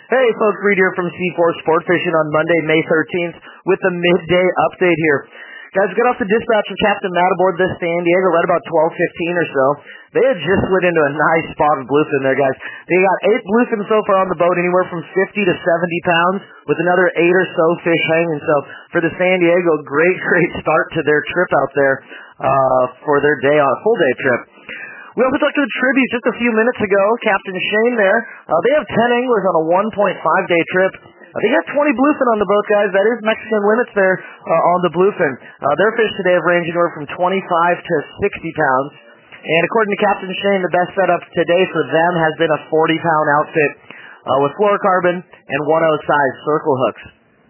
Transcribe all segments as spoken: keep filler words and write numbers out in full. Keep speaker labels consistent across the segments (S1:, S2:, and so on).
S1: Hey folks, Reed here from C four Sport Fishing on Monday, May thirteenth with the midday update here. Guys, got off the dispatch from Captain Matt aboard this San Diego right about twelve fifteen or so. They had just slid into a nice spot of bluefin there, guys. They got eight bluefin so far on the boat, anywhere from fifty to seventy pounds, with another eight or so fish hanging. So for the San Diego, great, great start to their trip out there uh, for their day on a full day trip. We also talked to the tribute just a few minutes ago. Captain Shane there. Uh, they have ten anglers on a one point five day trip. Uh, they got twenty bluefin on the boat, guys. That is Mexican limits there uh, on the bluefin. Uh, their fish today have ranged anywhere from twenty-five to sixty pounds. And according to Captain Shane, the best setup today for them has been a forty pound outfit uh, with fluorocarbon and one oh size circle hooks.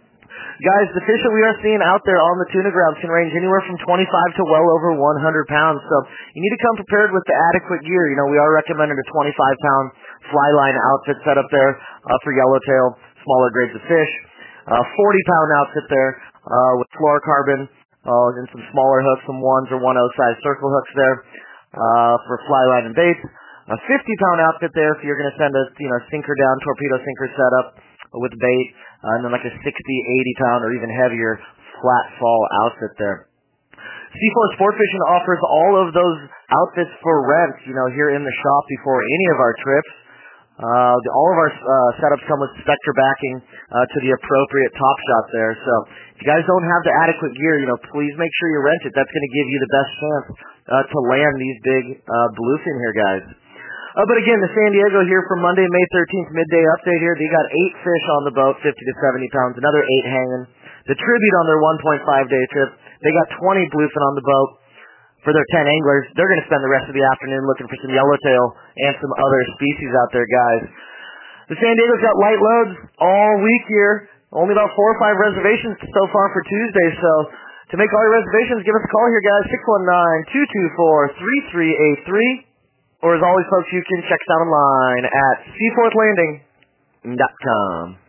S1: Guys, the fish that we are seeing out there on the tuna grounds can range anywhere from twenty-five to well over one hundred pounds. So you need to come prepared with the adequate gear. You know, we are recommending a twenty-five pound fly line outfit set up there uh, for yellowtail, smaller grades of fish. Uh, forty pound outfit there uh, with fluorocarbon uh, and some smaller hooks, some ones or one oh size circle hooks there uh, for fly line and baits. A fifty pound outfit there if you're going to send a you know sinker down, torpedo sinker setup with bait, uh, and then like a sixty, eighty pound or even heavier flat fall outfit there. C four Sport Fishing offers all of those outfits for rent, you know, here in the shop before any of our trips. Uh, the, all of our uh, setups come with Spectra backing uh, to the appropriate top shot there. So if you guys don't have the adequate gear, you know, please make sure you rent it. That's going to give you the best chance uh, to land these big uh, bluefin here, guys. Uh, but again, the San Diego here for Monday, May thirteenth, midday update here. They got eight fish on the boat, fifty to seventy pounds, another eight hanging. The Tribute on their one point five day trip, they got twenty bluefin on the boat for their ten anglers. They're going to spend the rest of the afternoon looking for some yellowtail and some other species out there, guys. The San Diego's got light loads all week here. Only about four or five reservations so far for Tuesday, so to make all your reservations, give us a call here, guys, six one nine, two two four, three three eight three. Or as always, folks, you can check us out online at sea fourth landing dot com.